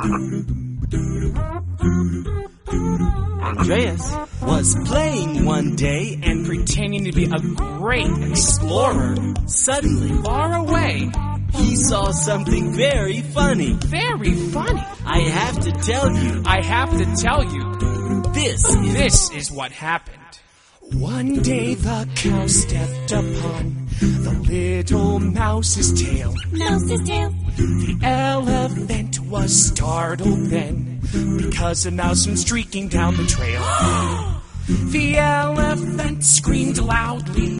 Andreas was playing one day and pretending to be a great explorer. Suddenly, Far away. he saw something very funny. Very funny. I have to tell you, I have to tell you, this is what happened. One day the cow stepped upon the little mouse's tail. Mouse's tail. The elephant was startled then, because a mouse went streaking down the trail. The elephant screamed loudly.